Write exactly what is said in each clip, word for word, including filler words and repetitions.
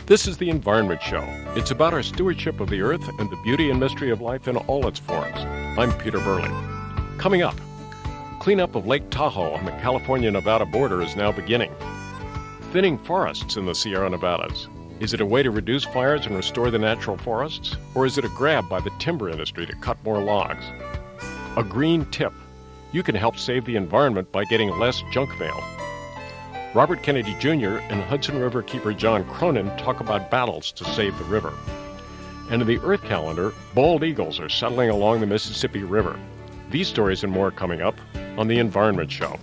This is the Environment Show. It's about our stewardship of the earth and the beauty and mystery of life in all its forms. I'm Peter Burley. Coming up, cleanup of Lake Tahoe on the California-Nevada border is now beginning. Thinning forests in the Sierra Nevadas. Is it a way to reduce fires and restore the natural forests? Or is it a grab by the timber industry to cut more logs? A green tip. You can help save the environment by getting less junk mail. Robert Kennedy Junior and Hudson River keeper John Cronin talk about battles to save the river. And in the Earth calendar, bald eagles are settling along the Mississippi River. These stories and more coming up on The Environment Show.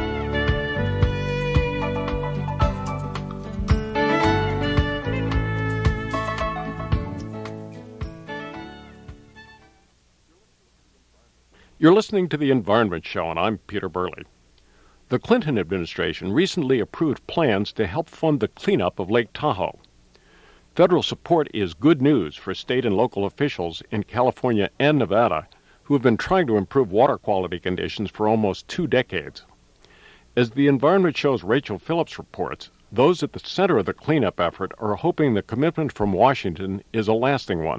You're listening to The Environment Show, and I'm Peter Burley. The Clinton administration recently approved plans to help fund the cleanup of Lake Tahoe. Federal support is good news for state and local officials in California and Nevada who have been trying to improve water quality conditions for almost two decades. As The Environment Show's Rachel Phillips reports, those at the center of the cleanup effort are hoping the commitment from Washington is a lasting one.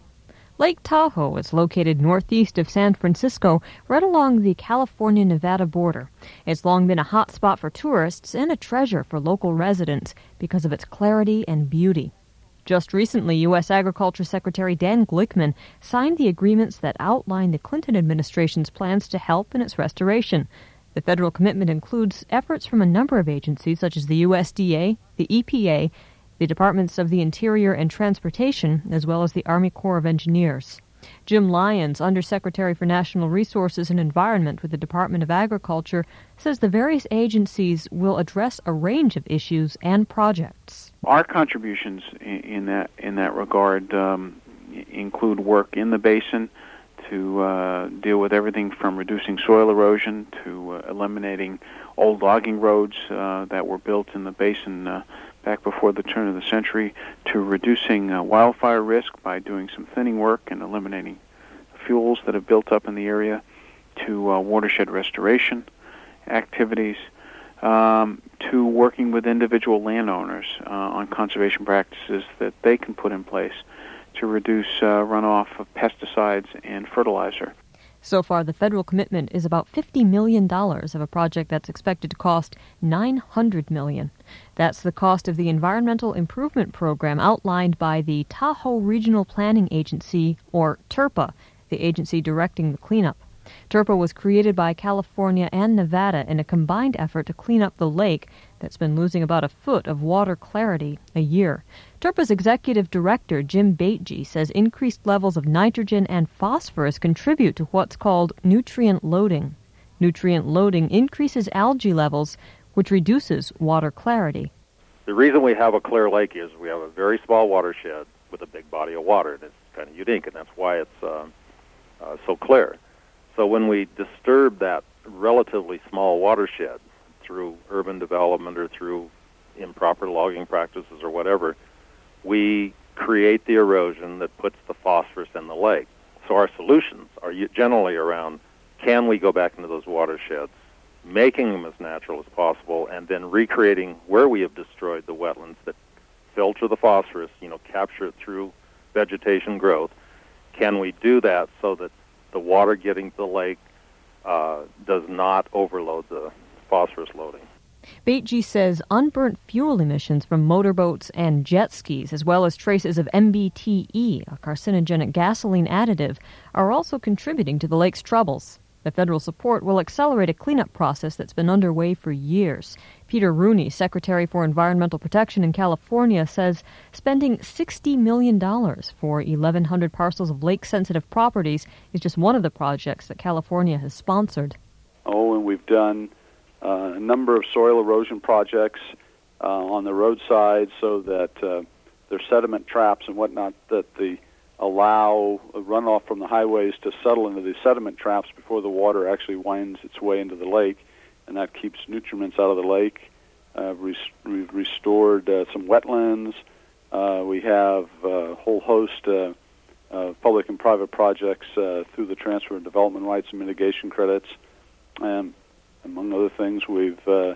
Lake Tahoe is located northeast of San Francisco, right along the California-Nevada border. It's long been a hot spot for tourists and a treasure for local residents because of its clarity and beauty. Just recently, U S Agriculture Secretary Dan Glickman signed the agreements that outline the Clinton administration's plans to help in its restoration. The federal commitment includes efforts from a number of agencies such as the U S D A, the E P A, the Departments of the Interior and Transportation, as well as the Army Corps of Engineers. Jim Lyons, Undersecretary for National Resources and Environment with the Department of Agriculture, says the various agencies will address a range of issues and projects. Our contributions in that in that regard um, include work in the basin to uh, deal with everything from reducing soil erosion to uh, eliminating old logging roads uh, that were built in the basin uh, back before the turn of the century, to reducing uh, wildfire risk by doing some thinning work and eliminating fuels that have built up in the area, to uh, watershed restoration activities, um, to working with individual landowners uh, on conservation practices that they can put in place to reduce uh, runoff of pesticides and fertilizer. So far, the federal commitment is about fifty million dollars of a project that's expected to cost nine hundred million dollars. That's the cost of the Environmental Improvement Program outlined by the Tahoe Regional Planning Agency, or TERPA, the agency directing the cleanup. TERPA was created by California and Nevada in a combined effort to clean up the lake that's been losing about a foot of water clarity a year. TERPA's executive director, Jim Baitge, says increased levels of nitrogen and phosphorus contribute to what's called nutrient loading. Nutrient loading increases algae levels, which reduces water clarity. The reason we have a clear lake is we have a very small watershed with a big body of water. That's kind of unique, and that's why it's uh, uh, so clear. So when we disturb that relatively small watershed through urban development or through improper logging practices or whatever, we create the erosion that puts the phosphorus in the lake. So our solutions are generally around, can we go back into those watersheds, making them as natural as possible, and then recreating where we have destroyed the wetlands that filter the phosphorus, you know, capture it through vegetation growth. Can we do that so that the water getting to the lake uh, does not overload the phosphorus loading? Baitge says unburnt fuel emissions from motorboats and jet skis, as well as traces of M B T E, a carcinogenic gasoline additive, are also contributing to the lake's troubles. The federal support will accelerate a cleanup process that's been underway for years. Peter Rooney, Secretary for Environmental Protection in California, says spending sixty million dollars for eleven hundred parcels of lake-sensitive properties is just one of the projects that California has sponsored. Oh, and we've done uh, a number of soil erosion projects uh, on the roadside so that uh, there's sediment traps and whatnot that the allow runoff from the highways to settle into these sediment traps before the water actually winds its way into the lake, and that keeps nutriments out of the lake. Uh, res- we've restored uh, some wetlands. Uh, we have a whole host uh, of public and private projects uh, through the transfer of development rights and mitigation credits. And among other things, we've uh,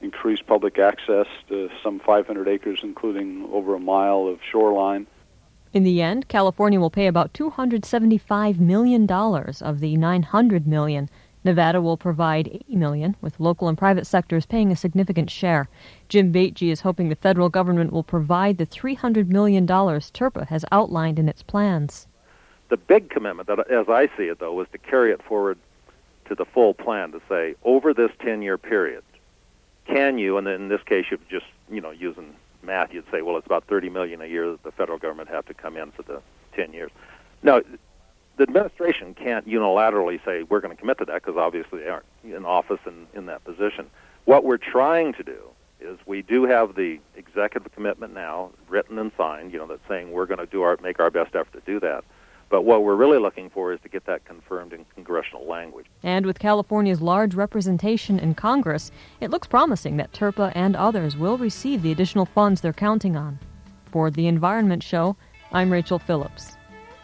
increase public access to some five hundred acres, including over a mile of shoreline. In the end, California will pay about two hundred seventy-five million dollars of the nine hundred million dollars. Nevada will provide eighty million dollars, with local and private sectors paying a significant share. Jim Baitge is hoping the federal government will provide the three hundred million dollars TURPA has outlined in its plans. The big commitment, that, as I see it, though, was to carry it forward to the full plan, to say, over this ten-year period, can you, and in this case, you've just, you know, using math, you'd say, well, it's about thirty million dollars a year that the federal government have to come in for the ten years. No, the administration can't unilaterally say, we're going to commit to that, because obviously they aren't in office and in that position. What we're trying to do is we do have the executive commitment now, written and signed, you know, that's saying we're going to do our, make our best effort to do that. But what we're really looking for is to get that confirmed in congressional language. And with California's large representation in Congress, it looks promising that TURPA and others will receive the additional funds they're counting on. For The Environment Show, I'm Rachel Phillips.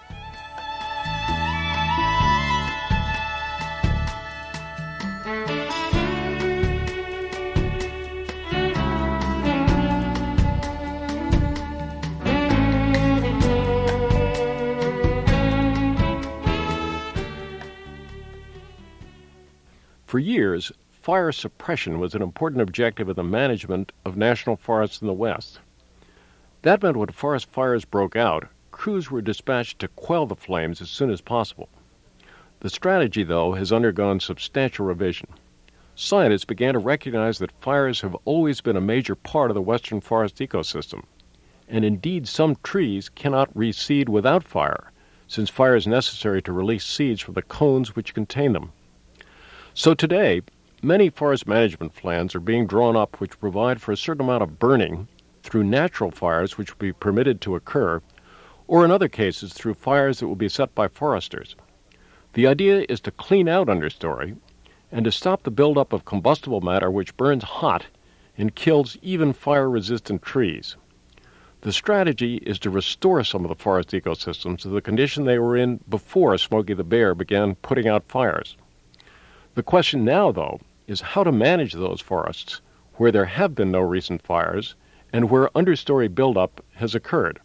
For years, fire suppression was an important objective in the management of national forests in the West. That meant when forest fires broke out, crews were dispatched to quell the flames as soon as possible. The strategy, though, has undergone substantial revision. Scientists began to recognize that fires have always been a major part of the western forest ecosystem, and indeed some trees cannot reseed without fire, since fire is necessary to release seeds from the cones which contain them. So today, many forest management plans are being drawn up which provide for a certain amount of burning through natural fires which will be permitted to occur, or in other cases through fires that will be set by foresters. The idea is to clean out understory and to stop the buildup of combustible matter which burns hot and kills even fire-resistant trees. The strategy is to restore some of the forest ecosystems to the condition they were in before Smokey the Bear began putting out fires. The question now, though, is how to manage those forests where there have been no recent fires and where understory buildup has occurred.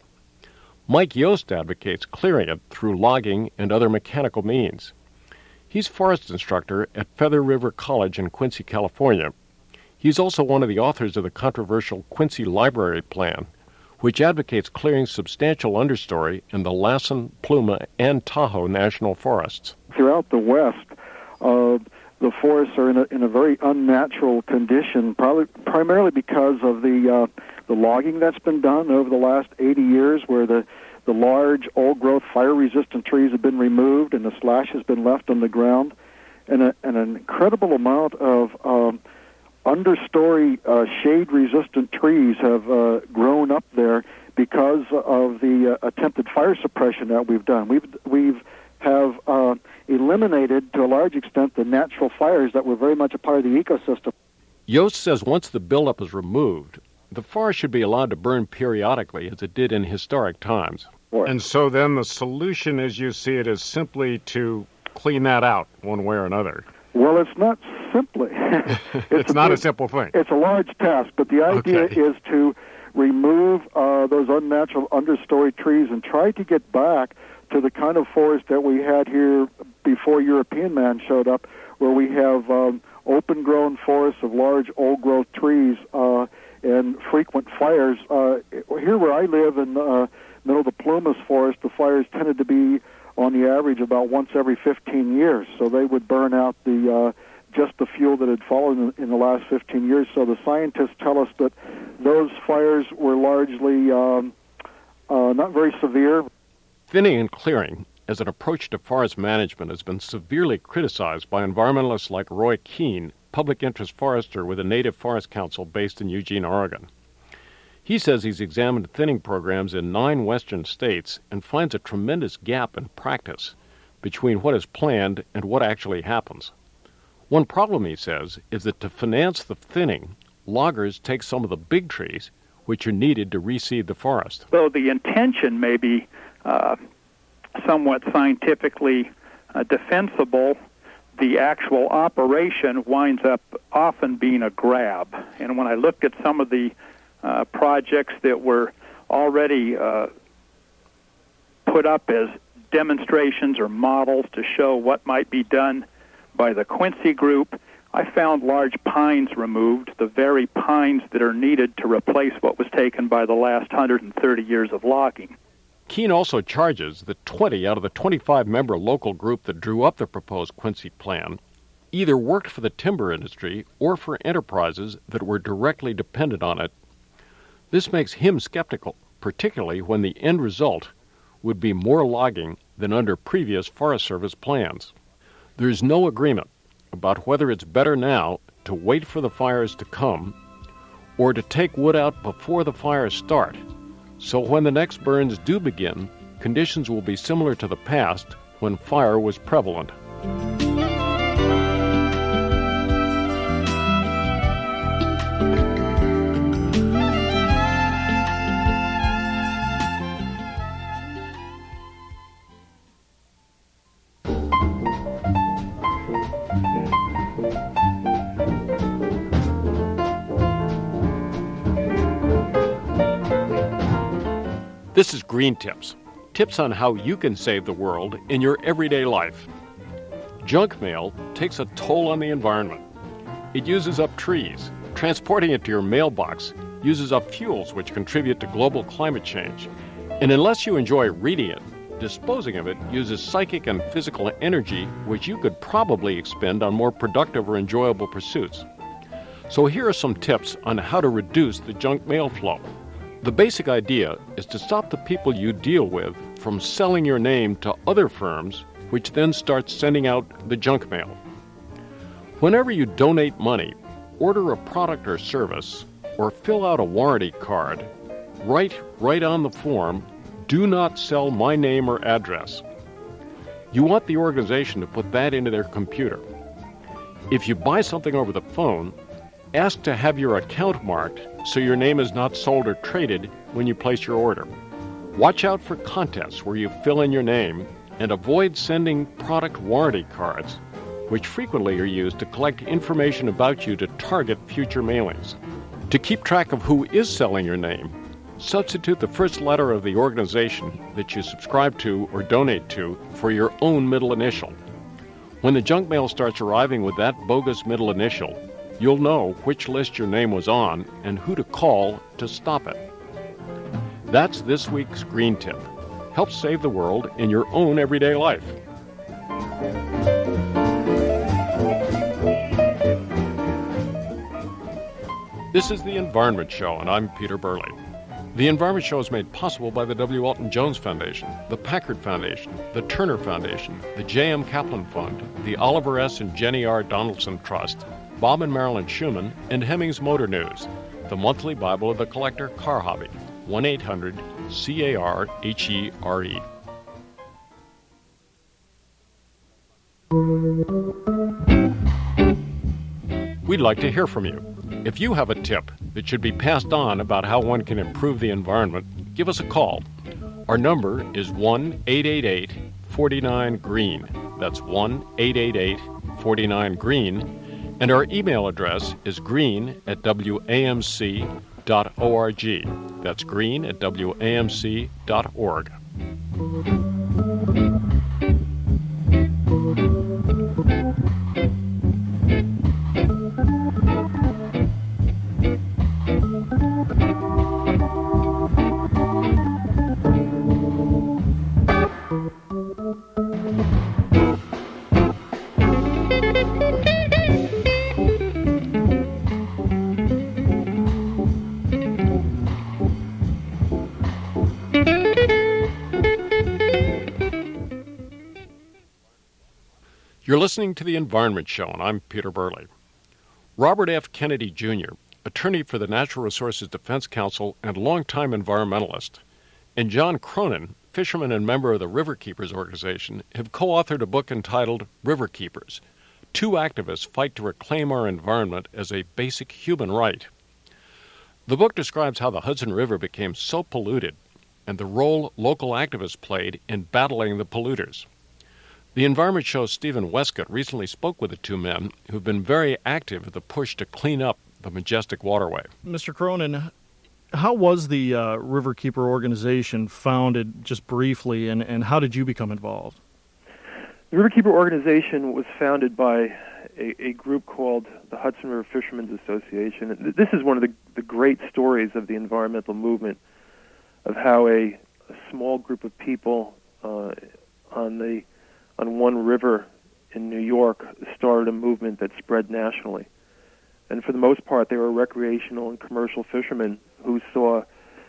Mike Yost advocates clearing it through logging and other mechanical means. He's forest instructor at Feather River College in Quincy, California. He's also one of the authors of the controversial Quincy Library Plan, which advocates clearing substantial understory in the Lassen, Pluma, and Tahoe national forests. Throughout the West, uh, the forests are in a, in a very unnatural condition, probably primarily because of the uh, the logging that's been done over the last eighty years, where the, the large old-growth fire-resistant trees have been removed and the slash has been left on the ground, and, a, and an incredible amount of um, understory uh, shade-resistant trees have uh, grown up there because of the uh, attempted fire suppression that we've done. We've we've have uh, eliminated, to a large extent, the natural fires that were very much a part of the ecosystem. Yost says once the buildup is removed, the forest should be allowed to burn periodically, as it did in historic times. And so then the solution, as you see it, is simply to clean that out one way or another. Well, it's not simply. it's it's a not big, a simple thing. It's a large task, but the idea Okay. is to remove uh, those unnatural understory trees and try to get back to the kind of forest that we had here before European man showed up, where we have um, open-grown forests of large old-growth trees uh, and frequent fires. Uh, here where I live in the uh, middle of the Plumas forest, the fires tended to be on the average about once every fifteen years, so they would burn out the uh, just the fuel that had fallen in, in the last fifteen years. So the scientists tell us that those fires were largely um, uh, not very severe. Thinning and clearing as an approach to forest management has been severely criticized by environmentalists like Roy Keene, public interest forester with the Native Forest Council based in Eugene, Oregon. He says he's examined thinning programs in nine western states and finds a tremendous gap in practice between what is planned and what actually happens. One problem, he says, is that to finance the thinning, loggers take some of the big trees which are needed to reseed the forest. So the intention may be uh, somewhat scientifically uh, defensible. the actual operation winds up often being a grab. And when I looked at some of the uh, projects that were already uh, put up as demonstrations or models to show what might be done by the Quincy Group, I found large pines removed, the very pines that are needed to replace what was taken by the last one hundred thirty years of logging. Keene also charges that twenty out of the twenty-five member local group that drew up the proposed Quincy plan either worked for the timber industry or for enterprises that were directly dependent on it. This makes him skeptical, particularly when the end result would be more logging than under previous Forest Service plans. There is no agreement about whether it's better now to wait for the fires to come or to take wood out before the fires start. So when the next burns do begin, conditions will be similar to the past when fire was prevalent. This is Green Tips, tips on how you can save the world in your everyday life. Junk mail takes a toll on the environment. It uses up trees. Transporting it to your mailbox uses up fuels which contribute to global climate change. And unless you enjoy reading it, disposing of it uses psychic and physical energy which you could probably expend on more productive or enjoyable pursuits. So here are some tips on how to reduce the junk mail flow. The basic idea is to stop the people you deal with from selling your name to other firms, which then start sending out the junk mail. Whenever you donate money, order a product or service, or fill out a warranty card, write right on the form, "Do not sell my name or address." You want the organization to put that into their computer. If you buy something over the phone, ask to have your account marked so your name is not sold or traded when you place your order. Watch out for contests where you fill in your name, and avoid sending product warranty cards, which frequently are used to collect information about you to target future mailings. To keep track of who is selling your name, substitute the first letter of the organization that you subscribe to or donate to for your own middle initial. When the junk mail starts arriving with that bogus middle initial, you'll know which list your name was on and who to call to stop it. That's this week's Green Tip. Help save the world in your own everyday life. This is The Environment Show, and I'm Peter Burley. The Environment Show is made possible by the W. Walton Jones Foundation, the Packard Foundation, the Turner Foundation, the J M. Kaplan Fund, the Oliver S. and Jenny R. Donaldson Trust, Bob and Marilyn Schumann, and Hemmings Motor News, the monthly Bible of the collector car hobby, one eight hundred C A R H E R E. We'd like to hear from you. If you have a tip that should be passed on about how one can improve the environment, give us a call. Our number is one eight eight eight, four nine, green. That's one eight eight eight, four nine, green. And our email address is green at w a m c dot org. That's green at w a m c dot org. You're listening to The Environment Show, and I'm Peter Burley. Robert F. Kennedy, Junior, attorney for the Natural Resources Defense Council and longtime environmentalist, and John Cronin, fisherman and member of the Riverkeepers organization, have co-authored a book entitled Riverkeepers. Two activists fight to reclaim our environment as a basic human right. The book describes how the Hudson River became so polluted and the role local activists played in battling the polluters. The Environment Show's Stephen Westcott recently spoke with the two men who've been very active in the push to clean up the majestic waterway. Mister Cronin, how was the uh, Riverkeeper organization founded, just briefly, and, and how did you become involved? The Riverkeeper organization was founded by a, a group called the Hudson River Fishermen's Association. This is one of the, the great stories of the environmental movement, of how a, a small group of people uh, on the on one river in New York started a movement that spread nationally. And for the most part, they were recreational and commercial fishermen who saw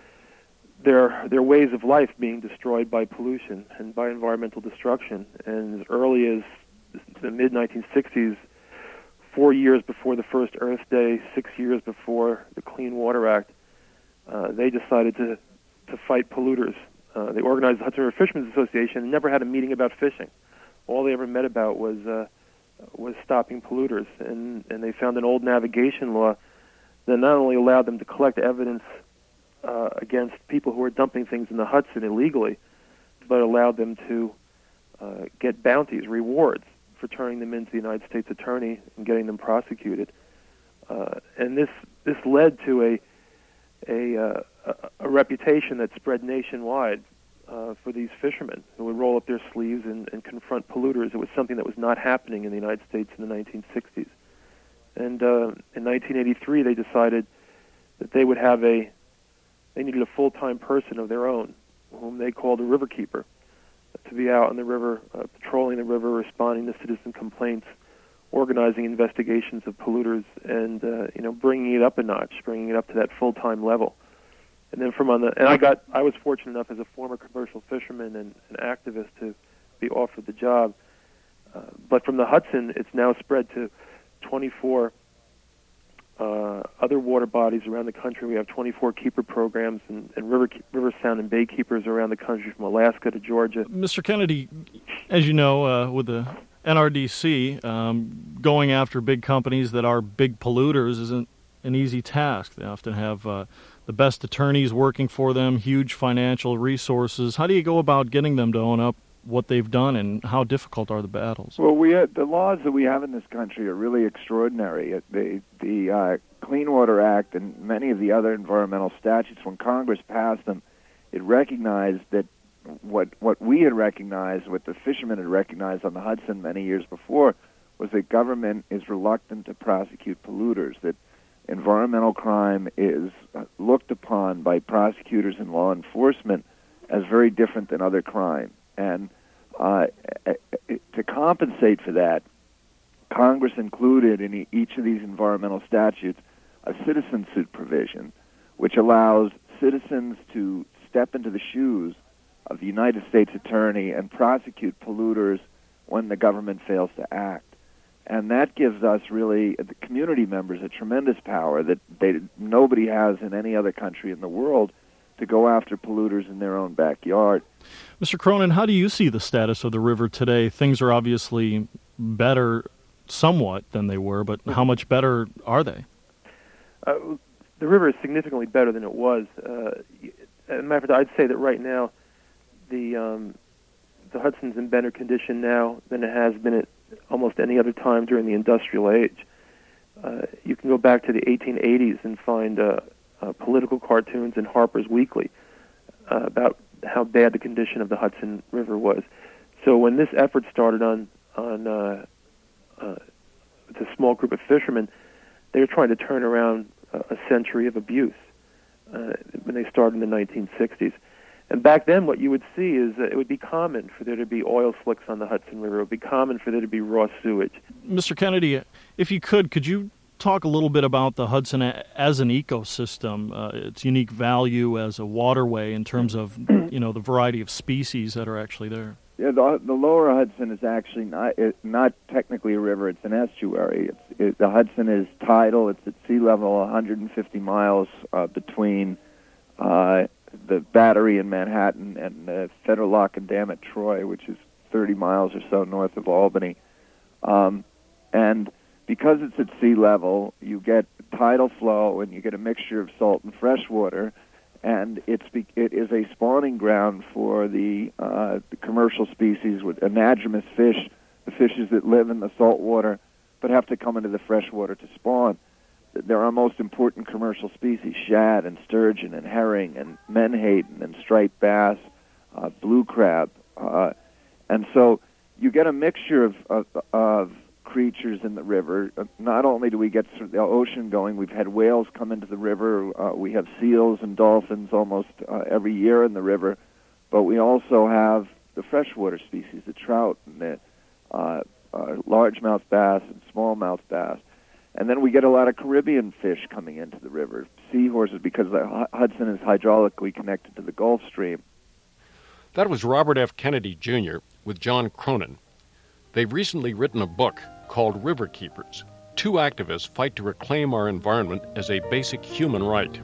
their their ways of life being destroyed by pollution and by environmental destruction. And as early as the mid nineteen sixties, four years before the first Earth Day, six years before the Clean Water Act, uh, they decided to, to fight polluters. Uh, they organized the Hudson River Fishermen's Association and never had a meeting about fishing. All they ever met about was uh, was stopping polluters, and, and they found an old navigation law that not only allowed them to collect evidence uh, against people who were dumping things in the Hudson illegally, but allowed them to uh, get bounties, rewards, for turning them into the United States Attorney and getting them prosecuted. Uh, and this this led to a a, uh, a a reputation that spread nationwide uh, for these fishermen who would roll up their sleeves and, and confront polluters. It was something that was not happening in the United States in the nineteen sixties. And uh, in nineteen eighty-three, they decided that they would have a they needed a full-time person of their own, whom they called a riverkeeper, to be out on the river, uh, patrolling the river, responding to citizen complaints, organizing investigations of polluters, and uh, you know, bringing it up a notch, bringing it up to that full-time level. And then from on the, and I got, I was fortunate enough as a former commercial fisherman and an activist to be offered the job. Uh, but from the Hudson, it's now spread to twenty-four uh, other water bodies around the country. We have twenty-four keeper programs and, and river river sound and bay keepers around the country, from Alaska to Georgia. Mister Kennedy, as you know, uh, with the N R D C, um, going after big companies that are big polluters isn't an easy task. They often have uh, the best attorneys working for them, huge financial resources. How do you go about getting them to own up what they've done, and how difficult are the battles? Well, we uh, the laws that we have in this country are really extraordinary. The the uh, Clean Water Act and many of the other environmental statutes, when Congress passed them, it recognized that what what we had recognized, what the fishermen had recognized on the Hudson many years before, was that government is reluctant to prosecute polluters, that environmental crime is looked upon by prosecutors and law enforcement as very different than other crime. And uh, to compensate for that, Congress included in each of these environmental statutes a citizen suit provision, which allows citizens to step into the shoes of the United States Attorney and prosecute polluters when the government fails to act. And that gives us, really, the community members, a tremendous power that they, nobody has in any other country in the world, to go after polluters in their own backyard. Mister Cronin, how do you see the status of the river today? Things are obviously better somewhat than they were, but how much better are they? Uh, the river is significantly better than it was. Uh, as a matter of fact, I'd say that right now the um, the Hudson's in better condition now than it has been at almost any other time during the industrial age. Uh, you can go back to the eighteen eighties and find uh, uh, political cartoons in Harper's Weekly uh, about how bad the condition of the Hudson River was. So when this effort started on on uh, uh, it's a small group of fishermen, they were trying to turn around a, a century of abuse uh, when they started in the nineteen sixties. And back then, what you would see is that it would be common for there to be oil slicks on the Hudson River. It would be common for there to be raw sewage. Mister Kennedy, if you could, could you talk a little bit about the Hudson as an ecosystem, uh, its unique value as a waterway in terms of, you know, the variety of species that are actually there? Yeah, the, the lower Hudson is actually not it, not technically a river. It's an estuary. It's, it, the Hudson is tidal. It's at sea level, one hundred fifty miles uh, between uh, the Battery in Manhattan and the Federal Lock and Dam at Troy, which is thirty miles or so north of Albany. Um, and because it's at sea level, you get tidal flow and you get a mixture of salt and fresh water. and it's be, it is a spawning ground for the, uh, the commercial species with anadromous fish, the fishes that live in the salt water but have to come into the fresh water to spawn. There are most important commercial species: shad and sturgeon and herring and menhaden and striped bass, uh, blue crab, uh, and so you get a mixture of, of, of creatures in the river. Not only do we get the ocean going, we've had whales come into the river. Uh, we have seals and dolphins almost uh, every year in the river, but we also have the freshwater species, the trout and the uh, uh, largemouth bass and smallmouth bass. And then we get a lot of Caribbean fish coming into the river, seahorses, because the Hudson is hydraulically connected to the Gulf Stream. That was Robert F. Kennedy, Junior with John Cronin. They've recently written a book called River Keepers. Two activists fight to reclaim our environment as a basic human right.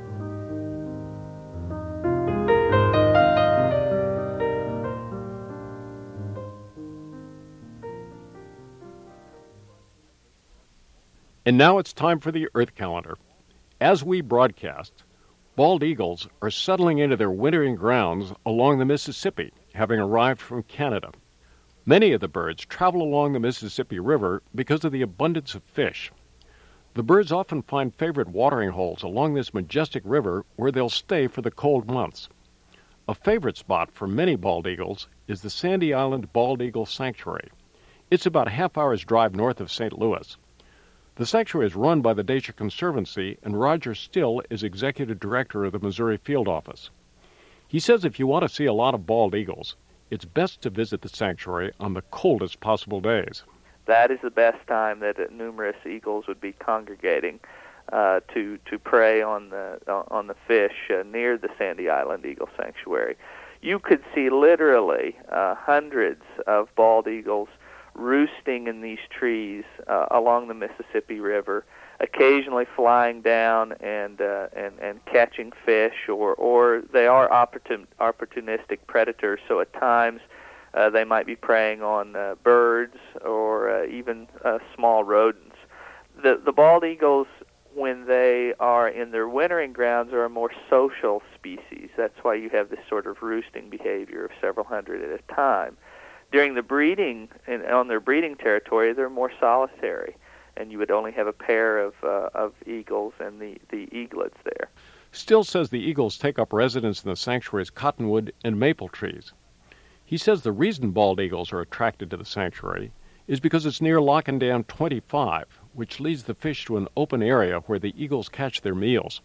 And now it's time for the Earth Calendar. As we broadcast, bald eagles are settling into their wintering grounds along the Mississippi, having arrived from Canada. Many of the birds travel along the Mississippi River because of the abundance of fish. The birds often find favorite watering holes along this majestic river where they'll stay for the cold months. A favorite spot for many bald eagles is the Sandy Island Bald Eagle Sanctuary. It's about a half hour's drive north of Saint Louis. The sanctuary is run by the Dacia Conservancy, and Roger Still is executive director of the Missouri field office. He says if you want to see a lot of bald eagles, it's best to visit the sanctuary on the coldest possible days. That is the best time that uh, numerous eagles would be congregating uh, to to prey on the uh, on the fish uh, near the Sandy Island Eagle Sanctuary. You could see literally uh, hundreds of bald eagles roosting in these trees uh, along the Mississippi River, occasionally flying down and uh, and and catching fish, or or they are opportun- opportunistic predators. So at times uh, they might be preying on uh, birds or uh, even uh, small rodents. The the bald eagles, when they are in their wintering grounds, are a more social species. That's why you have this sort of roosting behavior of several hundred at a time. During the breeding, and on their breeding territory, they're more solitary, and you would only have a pair of uh, of eagles and the, the eaglets there. Still says the eagles take up residence in the sanctuary's cottonwood and maple trees. He says the reason bald eagles are attracted to the sanctuary is because it's near Lock and Dam twenty-five, which leads the fish to an open area where the eagles catch their meals.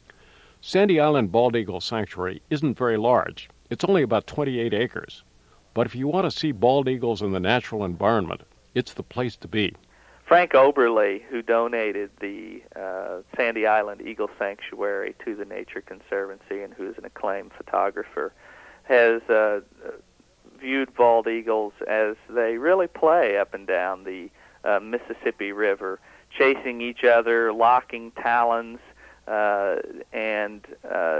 Sandy Island Bald Eagle Sanctuary isn't very large. It's only about twenty-eight acres. But if you want to see bald eagles in the natural environment, it's the place to be. Frank Oberle, who donated the uh, Sandy Island Eagle Sanctuary to the Nature Conservancy and who is an acclaimed photographer, has uh, viewed bald eagles as they really play up and down the uh, Mississippi River, chasing each other, locking talons, uh, and uh,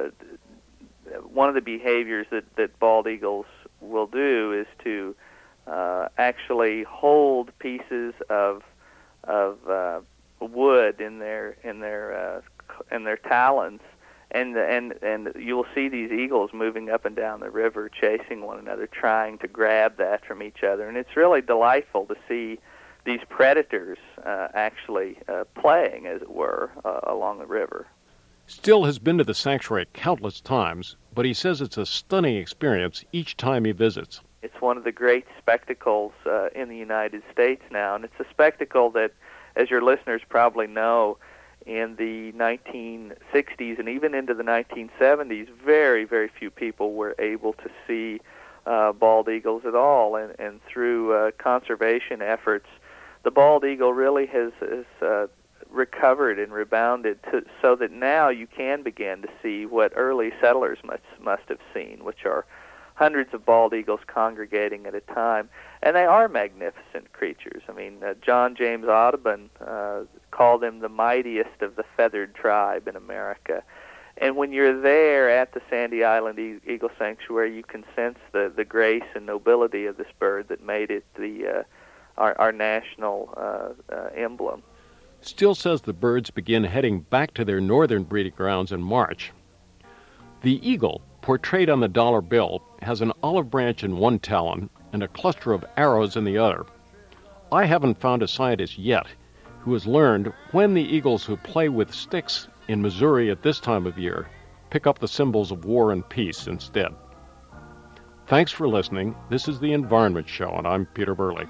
one of the behaviors that, that bald eagles will do is to uh, actually hold pieces of of uh, wood in their in their uh, in their talons, and and and you will see these eagles moving up and down the river, chasing one another, trying to grab that from each other, and it's really delightful to see these predators uh, actually uh, playing, as it were, uh, along the river. Still has been to the sanctuary countless times, but he says it's a stunning experience each time he visits. It's one of the great spectacles uh, in the United States now, and it's a spectacle that, as your listeners probably know, in the nineteen sixties and even into the nineteen seventies, very, very few people were able to see uh, bald eagles at all, and, and through uh, conservation efforts, the bald eagle really has, has uh, recovered and rebounded to, so that now you can begin to see what early settlers must must have seen, which are hundreds of bald eagles congregating at a time, and they are magnificent creatures. I mean, uh, John James Audubon uh, called them the mightiest of the feathered tribe in America. And when you're there at the Sandy Island e- Eagle Sanctuary, you can sense the, the grace and nobility of this bird that made it the uh, our, our national uh, uh, emblem. Still says the birds begin heading back to their northern breeding grounds in March. The eagle, portrayed on the dollar bill, has an olive branch in one talon and a cluster of arrows in the other. I haven't found a scientist yet who has learned when the eagles who play with sticks in Missouri at this time of year pick up the symbols of war and peace instead. Thanks for listening. This is The Environment Show, and I'm Peter Burley.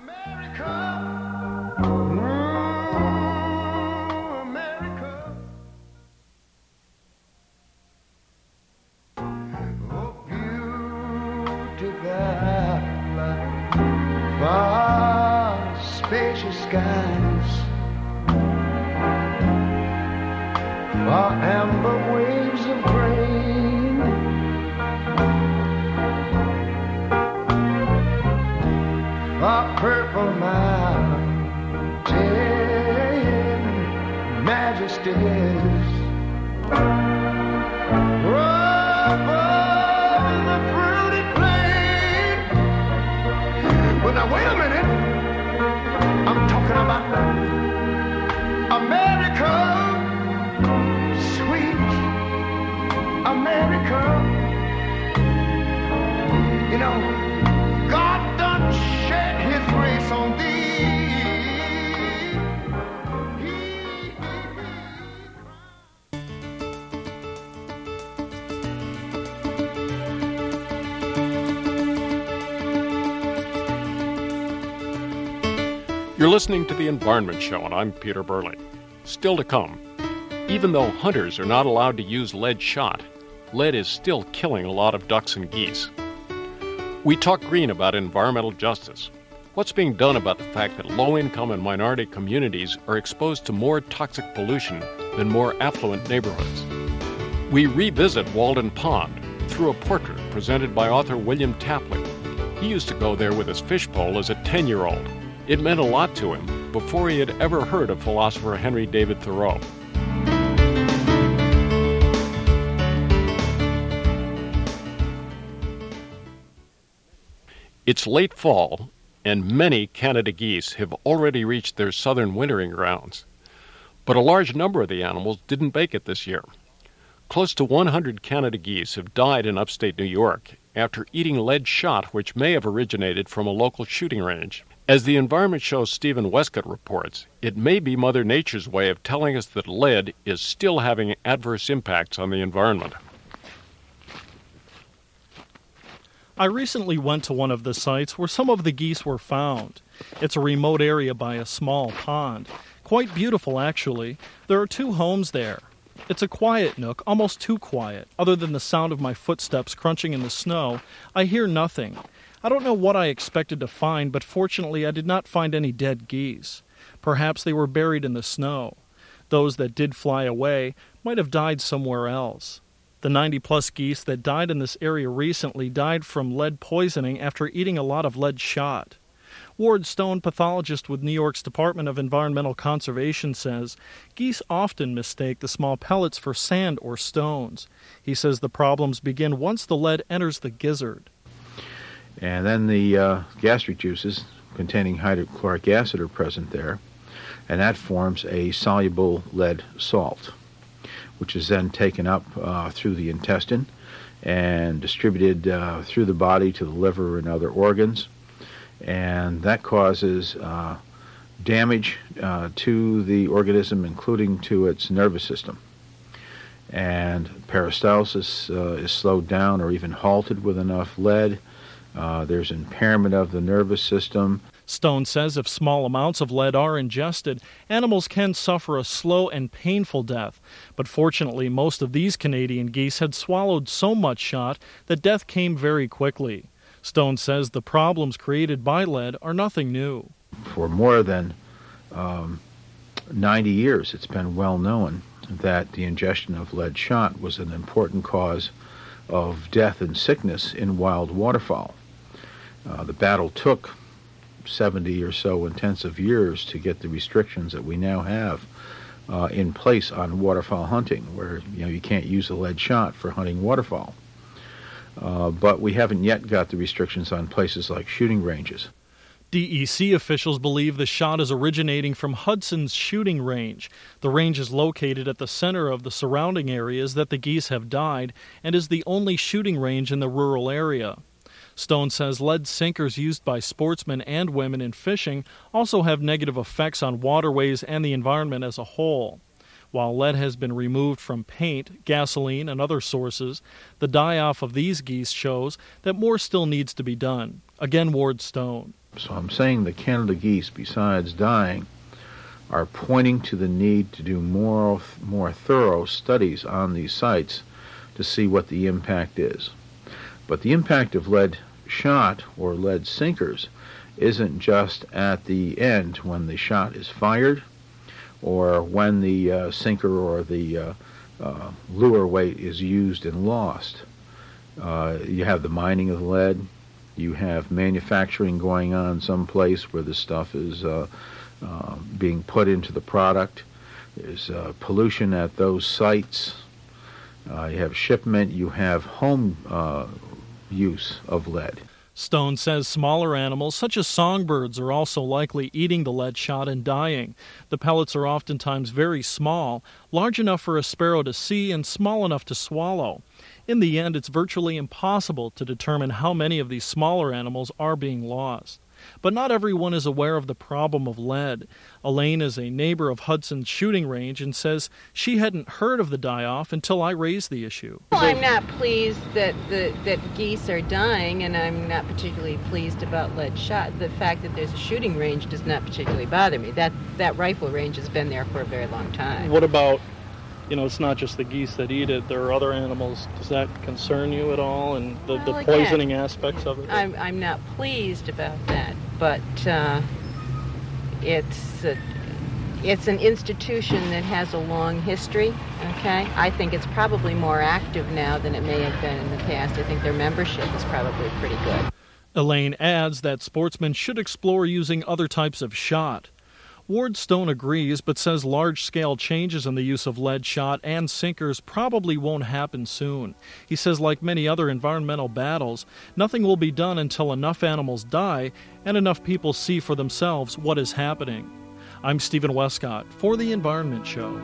Spacious skies, for amber waves of grain, for purple mountain majesties, over the fruity plain. But now wait a minute. I'm talking about America, sweet America. You know, God done shed his grace on thee. You're listening to The Environment Show, and I'm Peter Burley. Still to come, even though hunters are not allowed to use lead shot, lead is still killing a lot of ducks and geese. We talk green about environmental justice. What's being done about the fact that low-income and minority communities are exposed to more toxic pollution than more affluent neighborhoods? We revisit Walden Pond through a portrait presented by author William Tapley. He used to go there with his fishpole as a ten-year-old. It meant a lot to him before he had ever heard of philosopher Henry David Thoreau. It's late fall, and many Canada geese have already reached their southern wintering grounds. But a large number of the animals didn't make it this year. Close to one hundred Canada geese have died in upstate New York after eating lead shot which may have originated from a local shooting range. As the Environment Show's Stephen Westcott reports, it may be Mother Nature's way of telling us that lead is still having adverse impacts on the environment. I recently went to one of the sites where some of the geese were found. It's a remote area by a small pond. Quite beautiful, actually. There are two homes there. It's a quiet nook, almost too quiet. Other than the sound of my footsteps crunching in the snow, I hear nothing. I don't know what I expected to find, but fortunately I did not find any dead geese. Perhaps they were buried in the snow. Those that did fly away might have died somewhere else. The ninety-plus geese that died in this area recently died from lead poisoning after eating a lot of lead shot. Ward Stone, pathologist with New York's Department of Environmental Conservation, says geese often mistake the small pellets for sand or stones. He says the problems begin once the lead enters the gizzard. And then the uh, gastric juices containing hydrochloric acid are present there, and that forms a soluble lead salt, which is then taken up uh, through the intestine and distributed uh, through the body to the liver and other organs, and that causes uh, damage uh, to the organism, including to its nervous system. And peristalsis uh, is slowed down or even halted with enough lead. Uh, there's impairment of the nervous system. Stone says if small amounts of lead are ingested, animals can suffer a slow and painful death. But fortunately, most of these Canadian geese had swallowed so much shot that death came very quickly. Stone says the problems created by lead are nothing new. For more than um, ninety years, it's been well known that the ingestion of lead shot was an important cause of death and sickness in wild waterfowl. Uh, the battle took seventy or so intensive years to get the restrictions that we now have uh, in place on waterfowl hunting, where you know you can't use a lead shot for hunting waterfowl. Uh, but we haven't yet got the restrictions on places like shooting ranges. D E C officials believe the shot is originating from Hudson's shooting range. The range is located at the center of the surrounding areas that the geese have died and is the only shooting range in the rural area. Stone says lead sinkers used by sportsmen and women in fishing also have negative effects on waterways and the environment as a whole. While lead has been removed from paint, gasoline, and other sources, the die-off of these geese shows that more still needs to be done. Again, Ward Stone. So I'm saying the Canada geese, besides dying, are pointing to the need to do more, more thorough studies on these sites to see what the impact is. But the impact of lead shot or lead sinkers isn't just at the end when the shot is fired or when the uh, sinker or the uh, uh, lure weight is used and lost. Uh, you have the mining of lead. You have manufacturing going on someplace where the stuff is uh, uh, being put into the product. There's uh, pollution at those sites. Uh, you have shipment. You have home uh, use of lead. Stone says smaller animals, such as songbirds, are also likely eating the lead shot and dying. The pellets are oftentimes very small, large enough for a sparrow to see and small enough to swallow. In the end, it's virtually impossible to determine how many of these smaller animals are being lost. But not everyone is aware of the problem of lead. Elaine is a neighbor of Hudson's shooting range and says she hadn't heard of the die-off until I raised the issue. Well, I'm not pleased that the that geese are dying, and I'm not particularly pleased about lead shot. The fact that there's a shooting range does not particularly bother me. That that rifle range has been there for a very long time. What about, you know, it's not just the geese that eat it. There are other animals. Does that concern you at all, and the, well, the again, poisoning aspects of it? I'm, I'm not pleased about that, but uh, it's, a, it's an institution that has a long history, okay? I think it's probably more active now than it may have been in the past. I think their membership is probably pretty good. Elaine adds that sportsmen should explore using other types of shot. Ward Stone agrees, but says large-scale changes in the use of lead shot and sinkers probably won't happen soon. He says, like many other environmental battles, nothing will be done until enough animals die and enough people see for themselves what is happening. I'm Stephen Westcott for The Environment Show.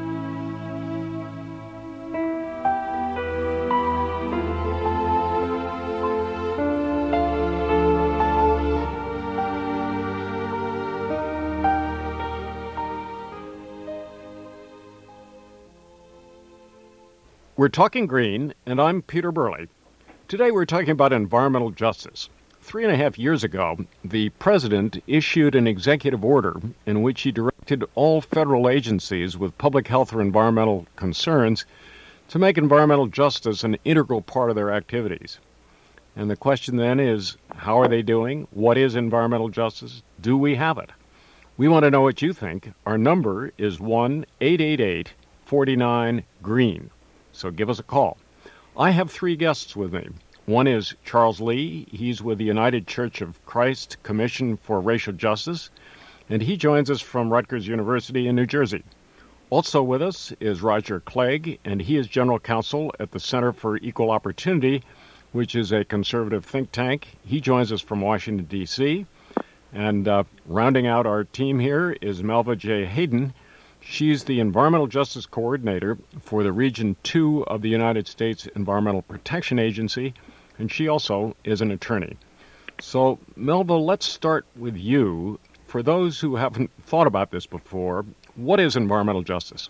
We're talking green, and I'm Peter Burley. Today we're talking about environmental justice. Three and a half years ago, the President issued an executive order in which he directed all federal agencies with public health or environmental concerns to make environmental justice an integral part of their activities. And the question then is, how are they doing? What is environmental justice? Do we have it? We want to know what you think. Our number is one eight eight eight, four nine, green. So give us a call. I have three guests with me. One is Charles Lee. He's with the United Church of Christ Commission for Racial Justice, and he joins us from Rutgers University in New Jersey. Also with us is Roger Clegg, and he is General Counsel at the Center for Equal Opportunity, which is a conservative think tank. He joins us from Washington, D C And uh, rounding out our team here is Melva J. Hayden. She's the Environmental Justice Coordinator for the Region two of the United States Environmental Protection Agency, and she also is an attorney. So, Melva, let's start with you. For those who haven't thought about this before, what is environmental justice?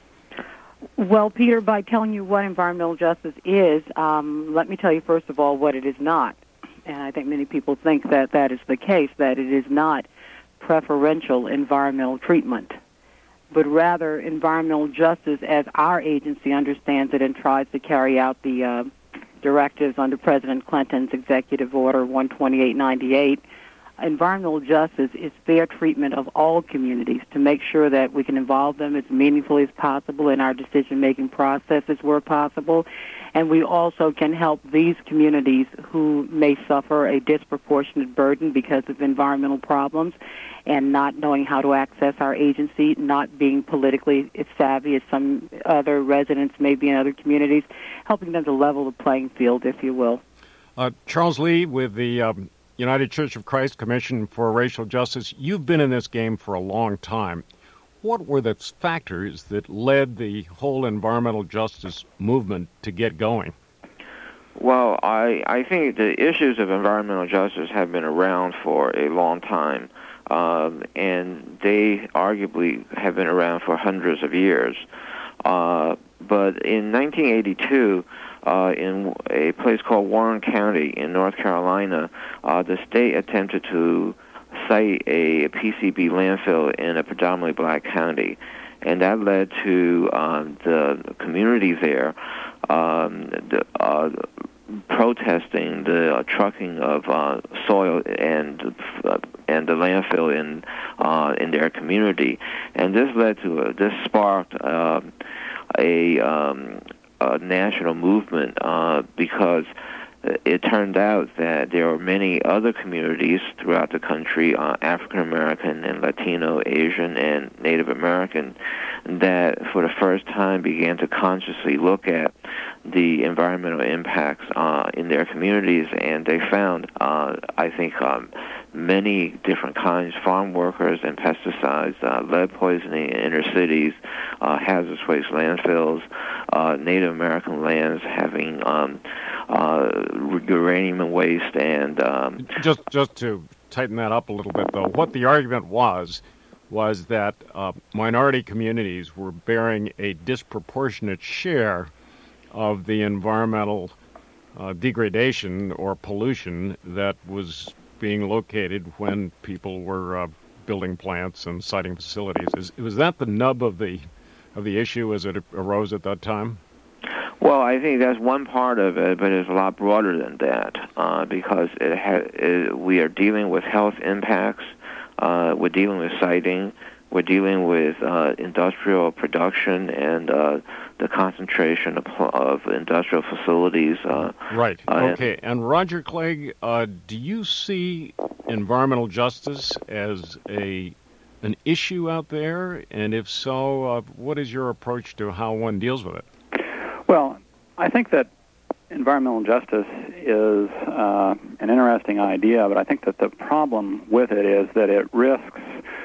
Well, Peter, by telling you what environmental justice is, um, let me tell you first of all what it is not. And I think many people think that that is the case, that it is not preferential environmental treatment, but rather environmental justice as our agency understands it and tries to carry out the uh, directives under President Clinton's Executive Order one twenty-eight ninety-eight. Environmental justice is fair treatment of all communities to make sure that we can involve them as meaningfully as possible in our decision-making processes where possible, and we also can help these communities who may suffer a disproportionate burden because of environmental problems and not knowing how to access our agency, not being politically savvy as some other residents may be in other communities, helping them to level the playing field, if you will. Uh, Charles Lee with the um, United Church of Christ Commission for Racial Justice, you've been in this game for a long time. What were the factors that led the whole environmental justice movement to get going? Well, I, I think the issues of environmental justice have been around for a long time, um, and they arguably have been around for hundreds of years. Uh, but in nineteen eighty-two, uh, in a place called Warren County in North Carolina, uh, the state attempted to site a P C B landfill in a predominantly black county, and that led to um, the community there um, the, uh, protesting the uh, trucking of uh, soil and uh, and the landfill in uh, in their community, and this led to a, this sparked uh, a, um, a national movement uh, because it turned out that there were many other communities throughout the country, uh, African American and Latino, Asian, and Native American, that for the first time began to consciously look at the environmental impacts uh, in their communities, and they found, uh, I think, um, many different kinds, farm workers and pesticides, uh, lead poisoning in inner cities, uh, hazardous waste landfills, uh, Native American lands having um, uh, uranium waste, and um, just just to tighten that up a little bit, though, what the argument was was that uh, minority communities were bearing a disproportionate share of the environmental uh, degradation or pollution that was being located when people were uh, building plants and siting facilities. Is, was that the nub of the of the issue as it arose at that time? Well, I think that's one part of it, but it's a lot broader than that uh, because it ha- it, we are dealing with health impacts, uh, we're dealing with siting, we're dealing with uh, industrial production and uh, the concentration of, of industrial facilities. Uh, right. Uh, okay. And Roger Clegg, uh, do you see environmental justice as a an issue out there? And if so, uh, what is your approach to how one deals with it? Well, I think that environmental justice is uh, an interesting idea, but I think that the problem with it is that it risks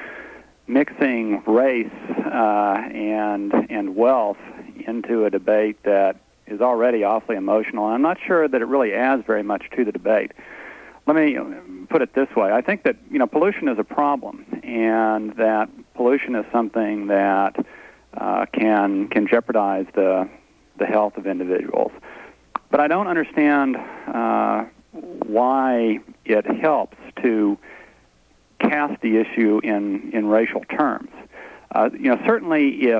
mixing race uh, and and wealth into a debate that is already awfully emotional. And I'm not sure that it really adds very much to the debate. Let me put it this way. I think that, you know, pollution is a problem, and that pollution is something that uh, can can jeopardize the the health of individuals. But I don't understand uh, why it helps to cast the issue in, in racial terms. Uh, you know, certainly if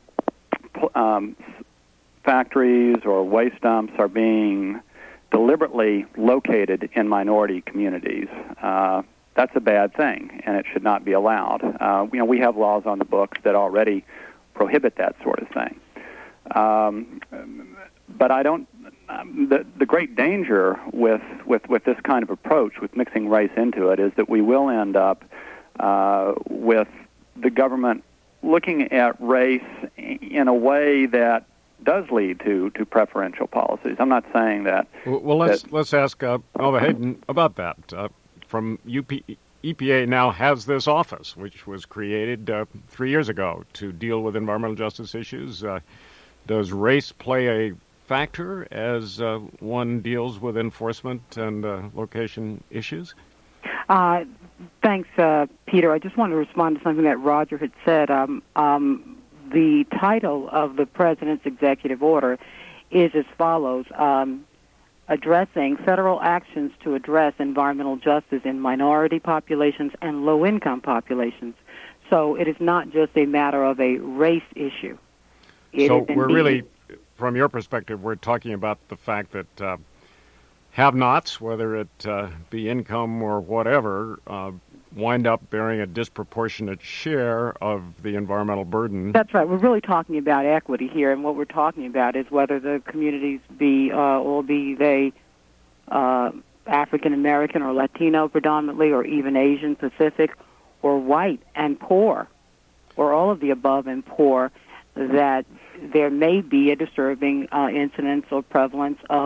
um, factories or waste dumps are being deliberately located in minority communities, uh, that's a bad thing, and it should not be allowed. Uh, you know, we have laws on the books that already prohibit that sort of thing. Um, but I don't. Um, the the great danger with, with with this kind of approach, with mixing race into it, is that we will end up uh, with the government looking at race in a way that does lead to, to preferential policies. I'm not saying that. Well, well let's that, let's ask uh, Melva Hayden about that. Uh, from U P, E P A now has this office, which was created uh, three years ago to deal with environmental justice issues. Uh, does race play a factor as uh, one deals with enforcement and uh, location issues? Uh, thanks, uh, Peter. I just want to respond to something that Roger had said. Um, um, the title of the President's executive order is as follows, um, addressing federal actions to address environmental justice in minority populations and low-income populations. So it is not just a matter of a race issue. It so is we're indeed, really, from your perspective, we're talking about the fact that uh, have-nots, whether it uh, be income or whatever, uh, wind up bearing a disproportionate share of the environmental burden. That's right. We're really talking about equity here, and what we're talking about is whether the communities be, uh, all be they uh, African American or Latino predominantly, or even Asian Pacific, or white and poor, or all of the above and poor, that there may be a disturbing uh, incidence or prevalence of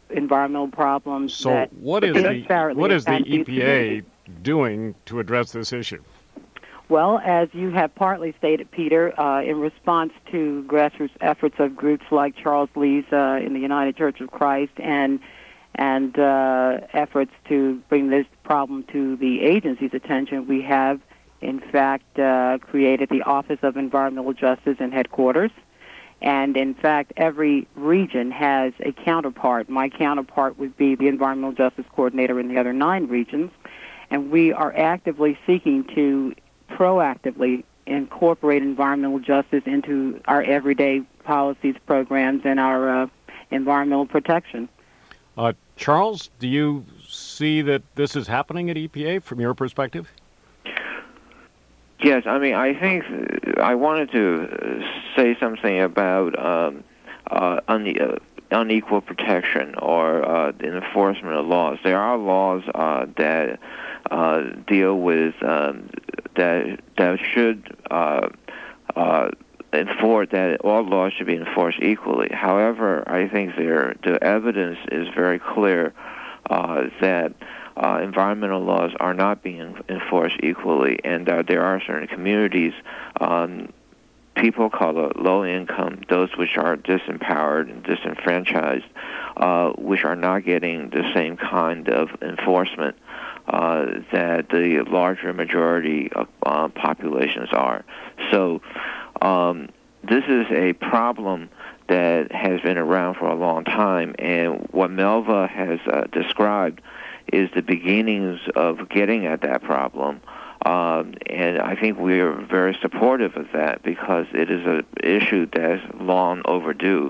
environmental problems. So that what is the what is the E P A doing to address this issue? Well, as you have partly stated, Peter, uh, in response to grassroots efforts of groups like Charles Lee's uh, in the United Church of Christ and and uh, efforts to bring this problem to the agency's attention, we have, in fact, uh, created the Office of Environmental Justice in headquarters. And, in fact, every region has a counterpart. My counterpart would be the Environmental Justice Coordinator in the other nine regions. And we are actively seeking to proactively incorporate environmental justice into our everyday policies, programs, and our uh, environmental protection. Uh, Charles, do you see that this is happening at E P A from your perspective? Yes, I mean, I think I wanted to say something about um, uh, une- uh, unequal protection or uh, the enforcement of laws. There are laws uh, that uh, deal with um, that that should uh, uh, enforce that all laws should be enforced equally. However, I think there the evidence is very clear uh, that uh, environmental laws are not being enforced equally, and uh, there are certain communities, um, people called uh, low income, those which are disempowered and disenfranchised, uh, which are not getting the same kind of enforcement uh, that the larger majority of uh, populations are. So um, this is a problem that has been around for a long time, and what Melva has uh, described is the beginnings of getting at that problem. Um, and I think we are very supportive of that because it is an issue that's long overdue.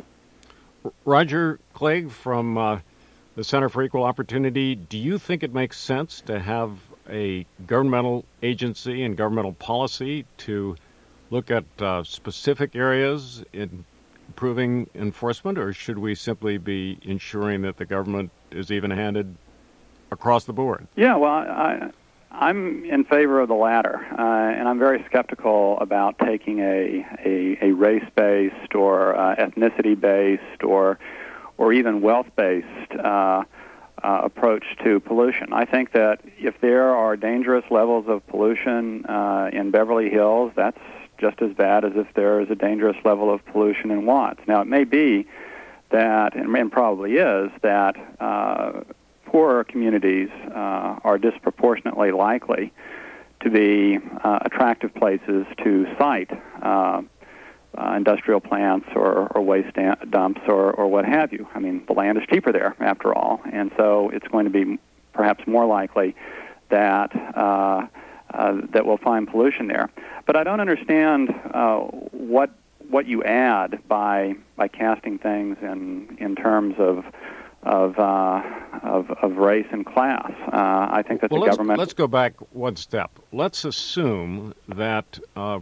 Roger Clegg from uh, the Center for Equal Opportunity, do you think it makes sense to have a governmental agency and governmental policy to look at uh, specific areas in improving enforcement, or should we simply be ensuring that the government is even-handed across the board? Yeah, well, I, I'm in favor of the latter, uh, and I'm very skeptical about taking a, a, a race-based or uh, ethnicity-based or or even wealth-based uh, uh, approach to pollution. I think that if there are dangerous levels of pollution uh, in Beverly Hills, that's just as bad as if there is a dangerous level of pollution in Watts. Now, it may be that, and, and probably is, that uh, poorer communities uh, are disproportionately likely to be uh, attractive places to site uh, uh, industrial plants or, or waste dumps or, or what have you. I mean, the land is cheaper there, after all, and so it's going to be perhaps more likely that uh, uh, that we'll find pollution there. But I don't understand uh, what what you add by by casting things in in terms of of uh, of, of race and class. Uh, I think that well, the let's, government. Let's go back one step. Let's assume that uh,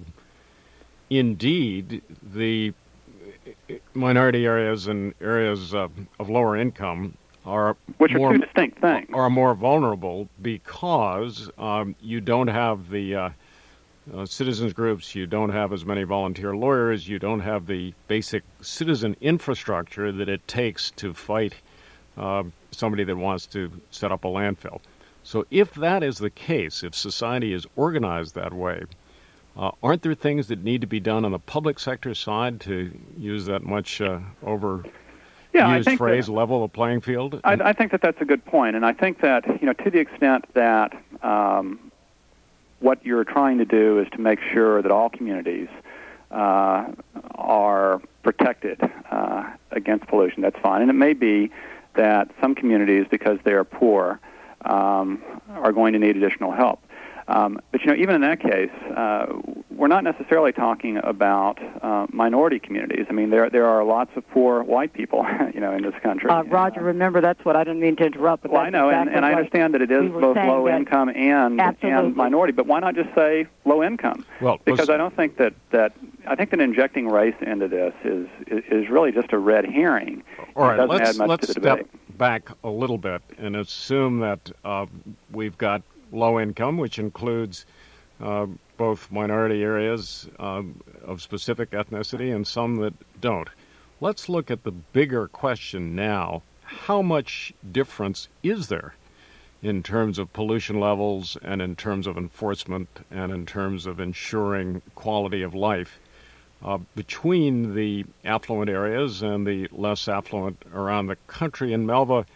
indeed the minority areas and areas of, of lower income are which are more, two distinct things are more vulnerable because um, you don't have the uh, uh, citizens groups, you don't have as many volunteer lawyers, you don't have the basic citizen infrastructure that it takes to fight uh, somebody that wants to set up a landfill. So if that is the case, if society is organized that way, uh, aren't there things that need to be done on the public sector side to use that much uh, over Yeah, I used think phrase, that, level the playing field? I, I think that that's a good point, and I think that, you know, to the extent that um, what you're trying to do is to make sure that all communities uh, are protected uh, against pollution, that's fine. And it may be that some communities, because they are poor, um, are going to need additional help. Um, but, you know, even in that case, uh, we're not necessarily talking about uh, minority communities. I mean, there there are lots of poor white people, you know, in this country. Uh, Roger, remember, that's what I didn't mean to interrupt. But well, that's I know, exactly and, and I understand that it is we both low income and and minority. But why not just say low income? Well, because I don't think that, that I think that injecting race into this is is really just a red herring. All right, it doesn't let's add much let's to the step debate. back a little bit and assume that uh, we've got low income, which includes uh, both minority areas um, of specific ethnicity and some that don't. Let's look at the bigger question now. how much difference is there in terms of pollution levels and in terms of enforcement and in terms of ensuring quality of life uh, between the affluent areas and the less affluent around the country? And Melva,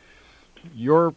your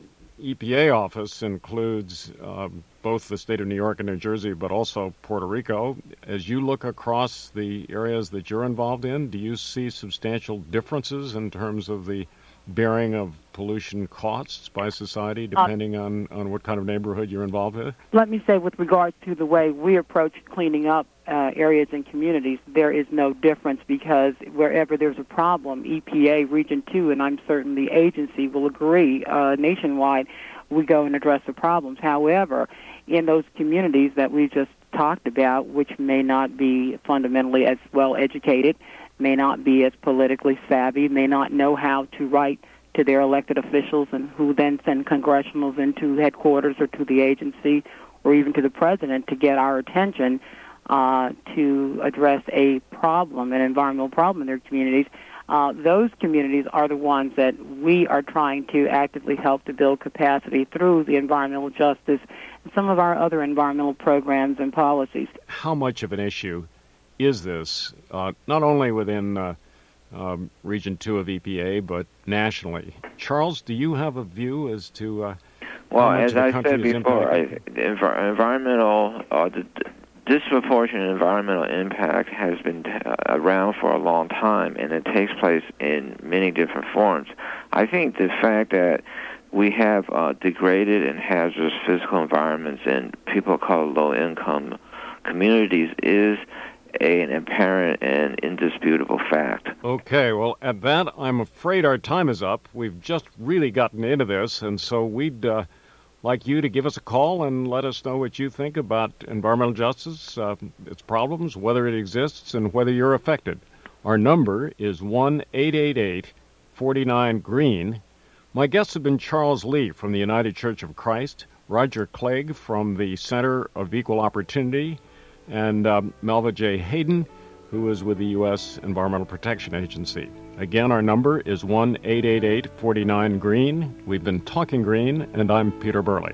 E P A office includes um, both the state of New York and New Jersey, but also Puerto Rico. As you look across the areas that you're involved in, do you see substantial differences in terms of the bearing of pollution costs by society, depending uh, on, on what kind of neighborhood you're involved with? Let me say, with regard to the way we approach cleaning up uh, areas and communities, there is no difference, because wherever there's a problem, E P A Region two, and I'm certain the agency will agree, uh, nationwide, we go and address the problems. However, in those communities that we just talked about, which may not be fundamentally as well educated, may not be as politically savvy, may not know how to write to their elected officials, and who then send congressionals into headquarters or to the agency or even to the president to get our attention uh, to address a problem, an environmental problem in their communities. Uh, those communities are the ones that we are trying to actively help to build capacity through the environmental justice and some of our other environmental programs and policies. How much of an issue is this, uh, not only within uh, um, Region two of E P A, but nationally? Charles, do you have a view as to uh, well, how much as of the I country said is before, I, impacted? the env- environmental, uh, the d- disproportionate environmental impact has been uh, around for a long time, and it takes place in many different forms. I think the fact that we have uh, degraded and hazardous physical environments in people called low-income communities is a, an apparent and indisputable fact. Okay, well, at that, I'm afraid our time is up. We've just really gotten into this, and so we'd uh, like you to give us a call and let us know what you think about environmental justice, uh, its problems, whether it exists, and whether you're affected. Our number is one eight eight eight, four nine, GREEN. My guests have been Charles Lee from the United Church of Christ, Roger Clegg from the Center of Equal Opportunity, and um, Melva J. Hayden, who is with the U S Environmental Protection Agency. Again, our number is one eight eight eight, four nine, GREEN. We've been talking green, and I'm Peter Burley.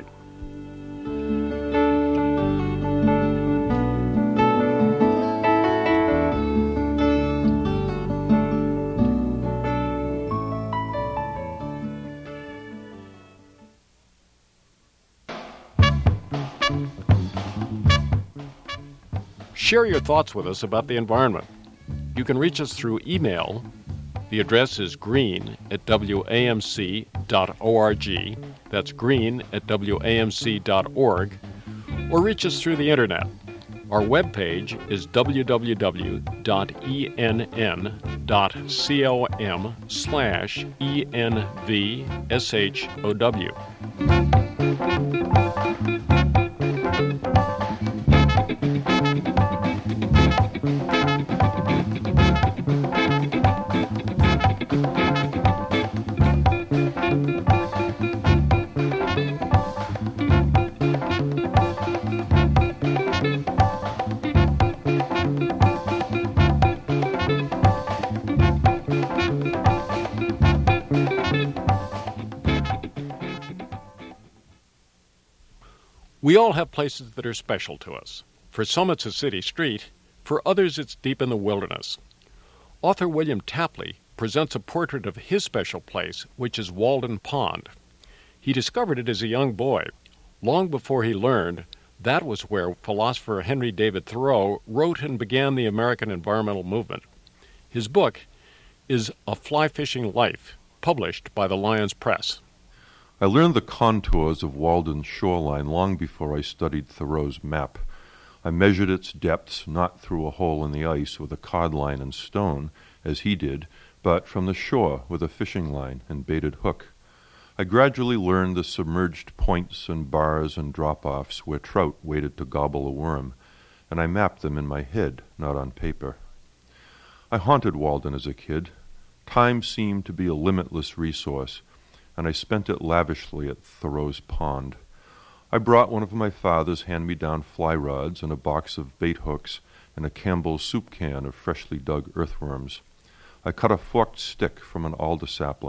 Share your thoughts with us about the environment. You can reach us through email. The address is green at w a m c dot org. That's green at w a m c dot org. Or reach us through the internet. Our webpage is w w w dot e n n dot com slash E N V S H O W. We all have places that are special to us. For some, it's a city street. For others, it's deep in the wilderness. Author William Tapley presents a portrait of his special place, which is Walden Pond. He discovered it as a young boy, long before he learned that was where philosopher Henry David Thoreau wrote and began the American environmental movement. His book is A Fly Fishing Life, published by the Lyons Press. I learned the contours of Walden's shoreline long before I studied Thoreau's map. I measured its depths not through a hole in the ice with a cod line and stone, as he did, but from the shore with a fishing line and baited hook. I gradually learned the submerged points and bars and drop-offs where trout waited to gobble a worm, and I mapped them in my head, not on paper. I haunted Walden as a kid. Time seemed to be a limitless resource, and I spent it lavishly at Thoreau's pond. I brought one of my father's hand-me-down fly rods and a box of bait hooks and a Campbell's soup can of freshly dug earthworms. I cut a forked stick from an alder sapling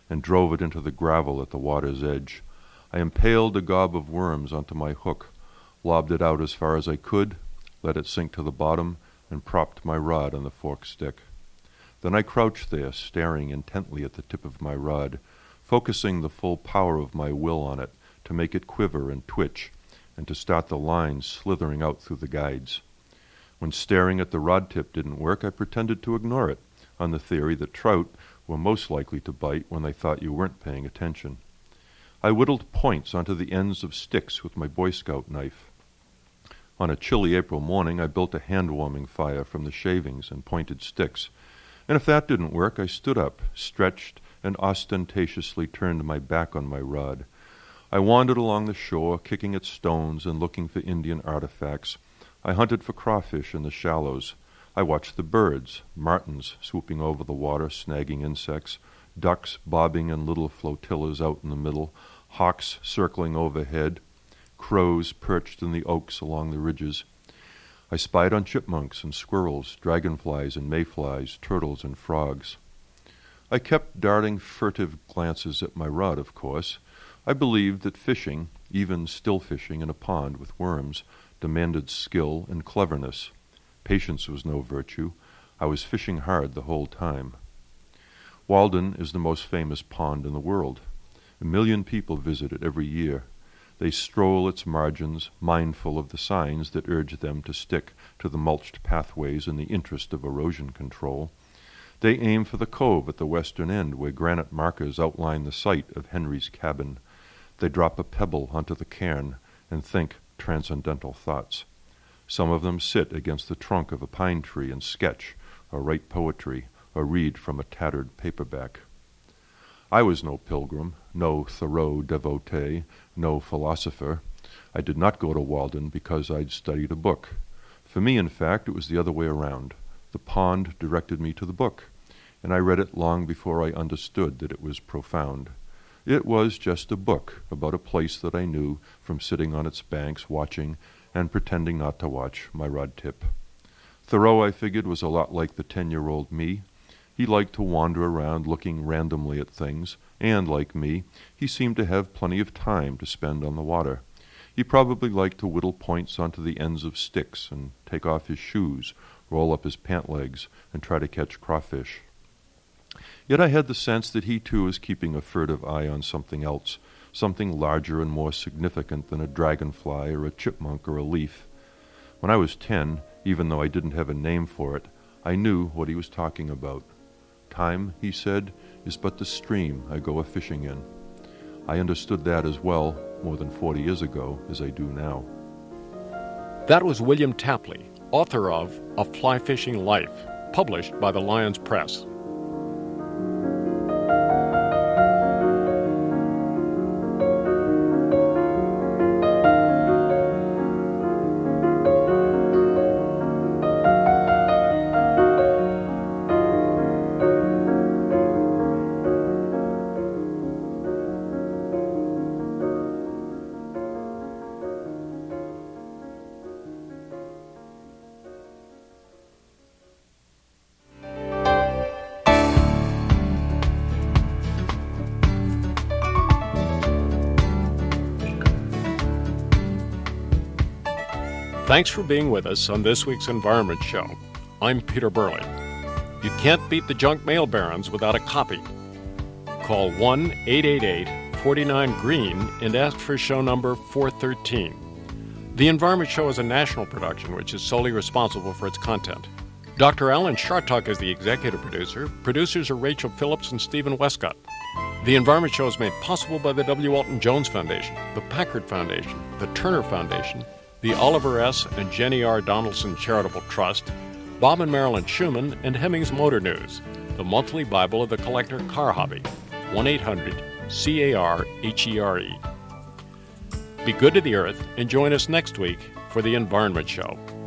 and drove it into the gravel at the water's edge. I impaled a gob of worms onto my hook, lobbed it out as far as I could, let it sink to the bottom, and propped my rod on the forked stick. Then I crouched there, staring intently at the tip of my rod, focusing the full power of my will on it to make it quiver and twitch, and to start the lines slithering out through the guides. When staring at the rod tip didn't work, I pretended to ignore it, on the theory that trout were most likely to bite when they thought you weren't paying attention. I whittled points onto the ends of sticks with my Boy Scout knife. On a chilly April morning, I built a hand-warming fire from the shavings and pointed sticks, and if that didn't work, I stood up, stretched, and ostentatiously turned my back on my rod. I wandered along the shore, kicking at stones and looking for Indian artifacts. I hunted for crawfish in the shallows. I watched the birds, martins swooping over the water, snagging insects, ducks bobbing in little flotillas out in the middle, hawks circling overhead, crows perched in the oaks along the ridges. I spied on chipmunks and squirrels, dragonflies and mayflies, turtles and frogs. I kept darting furtive glances at my rod, of course. I believed that fishing, even still fishing in a pond with worms, demanded skill and cleverness. Patience was no virtue. I was fishing hard the whole time. Walden is the most famous pond in the world. A million people visit it every year. They stroll its margins, mindful of the signs that urge them to stick to the mulched pathways in the interest of erosion control. They aim for the cove at the western end, where granite markers outline the site of Henry's cabin. They drop a pebble onto the cairn and think transcendental thoughts. Some of them sit against the trunk of a pine tree and sketch, or write poetry, or read from a tattered paperback. I was no pilgrim, no Thoreau devotee, no philosopher. I did not go to Walden because I'd studied a book. For me, in fact, it was the other way around. The pond directed me to the book, and I read it long before I understood that it was profound. It was just a book about a place that I knew from sitting on its banks watching and pretending not to watch my rod tip. Thoreau, I figured, was a lot like the ten-year-old me. He liked to wander around looking randomly at things, and, like me, he seemed to have plenty of time to spend on the water. He probably liked to whittle points onto the ends of sticks and take off his shoes, roll up his pant legs, and try to catch crawfish. Yet I had the sense that he too was keeping a furtive eye on something else, something larger and more significant than a dragonfly or a chipmunk or a leaf. When I was ten, even though I didn't have a name for it, I knew what he was talking about. Time, he said, is but the stream I go a-fishing in. I understood that as well more than forty years ago as I do now. That was William Tapley, author of A Fly Fishing Life, published by the Lyons Press. Thanks for being with us on this week's Environment Show. I'm Peter Burley. You can't beat the junk mail barons without a copy. Call one eight eight eight, four nine, green and ask for show number four thirteen. The Environment Show is a national production which is solely responsible for its content. Doctor Alan Chartock is the executive producer. Producers are Rachel Phillips and Stephen Westcott. The Environment Show is made possible by the W. Walton Jones Foundation, the Packard Foundation, the Turner Foundation, the Oliver S. and Jenny R. Donaldson Charitable Trust, Bob and Marilyn Schumann, and Hemmings Motor News, the monthly Bible of the collector car hobby, one eight hundred C A R H E R E. Be good to the earth and join us next week for the Environment Show.